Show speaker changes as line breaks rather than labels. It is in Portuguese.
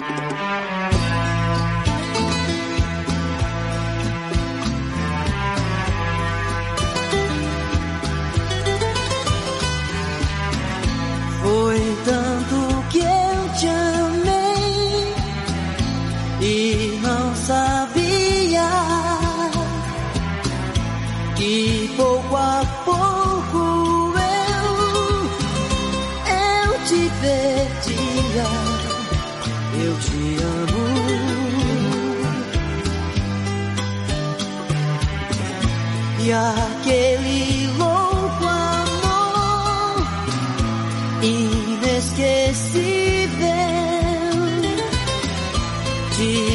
Foi tanto que eu te amei e não sabia que pouco a pouco eu te perdia. Eu te amo e aquele louco amor inesquecível te